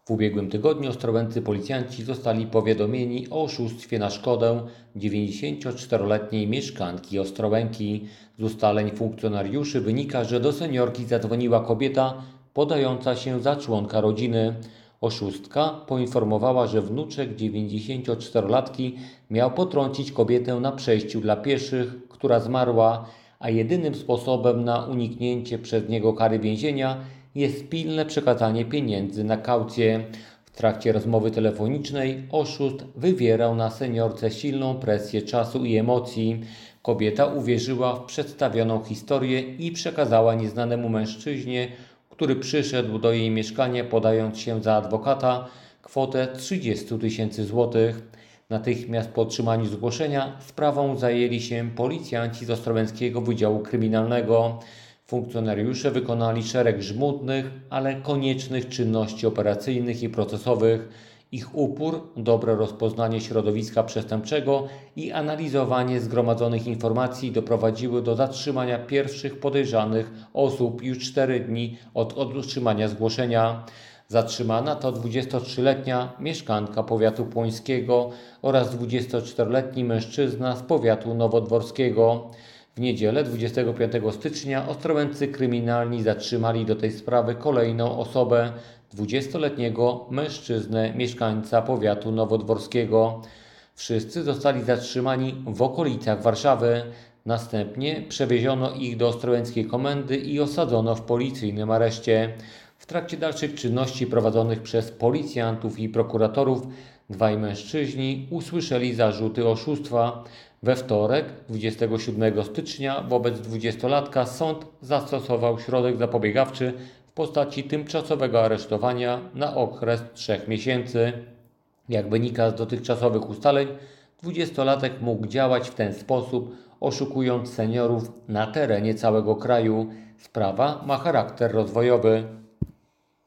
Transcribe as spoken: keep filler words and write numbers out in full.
W ubiegłym tygodniu ostrołęccy policjanci zostali powiadomieni o oszustwie na szkodę dziewięćdziesięcioczteroletniej mieszkanki Ostrołęki. Z ustaleń funkcjonariuszy wynika, że do seniorki zadzwoniła kobieta podająca się za członka rodziny. Oszustka poinformowała, że wnuczek dziewięćdziesięcioczterolatki miał potrącić kobietę na przejściu dla pieszych, która zmarła, a jedynym sposobem na uniknięcie przez niego kary więzienia jest pilne przekazanie pieniędzy na kaucję. W trakcie rozmowy telefonicznej oszust wywierał na seniorce silną presję czasu i emocji. Kobieta uwierzyła w przedstawioną historię i przekazała nieznanemu mężczyźnie, który przyszedł do jej mieszkania podając się za adwokata, kwotę trzydzieści tysięcy złotych. Natychmiast po otrzymaniu zgłoszenia sprawą zajęli się policjanci z Ostrołęckiego Wydziału Kryminalnego. Funkcjonariusze wykonali szereg żmudnych, ale koniecznych czynności operacyjnych i procesowych. Ich upór, dobre rozpoznanie środowiska przestępczego i analizowanie zgromadzonych informacji doprowadziły do zatrzymania pierwszych podejrzanych osób już cztery dni od otrzymania zgłoszenia. Zatrzymana to dwudziestotrzyletnia mieszkanka powiatu płońskiego oraz dwudziestoczteroletni mężczyzna z powiatu nowodworskiego. W niedzielę dwudziestego piątego stycznia ostrołęccy kryminalni zatrzymali do tej sprawy kolejną osobę, dwudziestoletniego mężczyznę mieszkańca powiatu nowodworskiego. Wszyscy zostali zatrzymani w okolicach Warszawy. Następnie przewieziono ich do ostrołęckiej komendy i osadzono w policyjnym areszcie. W trakcie dalszych czynności prowadzonych przez policjantów i prokuratorów dwaj mężczyźni usłyszeli zarzuty oszustwa. We wtorek, dwudziestego siódmego stycznia, wobec dwudziestolatka sąd zastosował środek zapobiegawczy w postaci tymczasowego aresztowania na okres trzech miesięcy. Jak wynika z dotychczasowych ustaleń, dwudziestolatek mógł działać w ten sposób, oszukując seniorów na terenie całego kraju. Sprawa ma charakter rozwojowy.